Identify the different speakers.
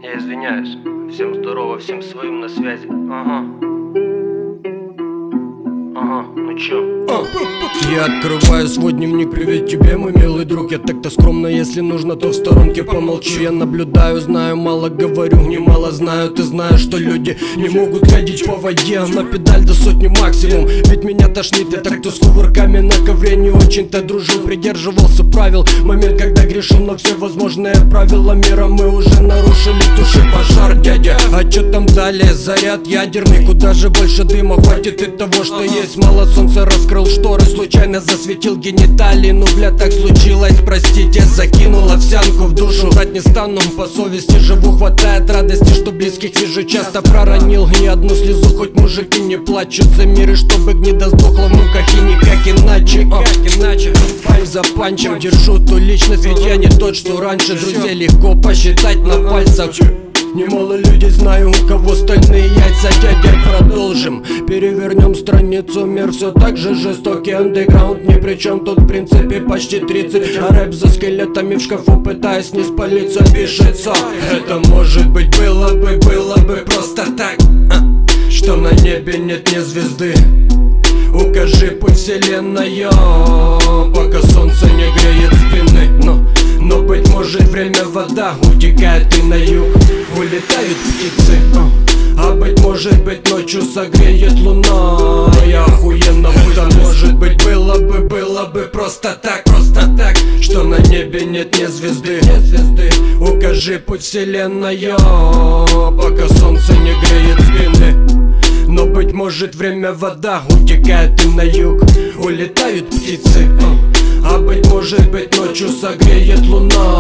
Speaker 1: Я извиняюсь. Всем здорово, всем своим на связи. Ага, ну чё?
Speaker 2: Я открываю свой дневник, привет тебе, мой милый друг. Я так-то скромно, если нужно, то в сторонке помолчу. Я наблюдаю, знаю, мало говорю, немало знаю. Ты знаешь, что люди не могут ходить по воде, на педаль до сотни максимум. Ведь меня тошнит, я так-то с кувырками на ковре не очень-то дружил. Придерживался правил, момент, когда грешил на все возможные правила мира мы уже нарушили. Туши пожар, дядя. А чё там далее? Заряд ядерный, куда же больше дыма? Хватит и того, что есть. Мало солнца, раскрыл шторы, случайно засветил гениталии. Ну бля, так случилось, простите, закинул овсянку в душу. Врать не стану, по совести живу, хватает радости, что близких вижу. Часто проронил ни одну слезу, хоть мужики не плачут за мир, и чтобы гнида сдохла в муках, и никак иначе. Пань за панчем держу ту личность, ведь я не тот, что раньше. Друзей легко посчитать на пальцах. Немало людей знаю, у кого стальные яйца. Дядя, продолжим, перевернем страницу. Мир все так же жестокий, андеграунд ни при чем. Тут в принципе почти 30, а рэп за скелетами в шкафу, пытаясь не спалиться, пишется. Это может быть было бы просто так, что на небе нет ни звезды. Укажи путь вселенная, пока солнце не греет спины. Но быть может время вода, утекает и на юг, улетают птицы. А быть может быть ночью согреет луна. Я охуенно это может быть было бы просто так, что на небе нет ни звезды. Укажи путь вселенная, пока солнце не греет спины. Но быть может время вода, утекает и на юг, улетают птицы. А быть может быть ночью согреет луна.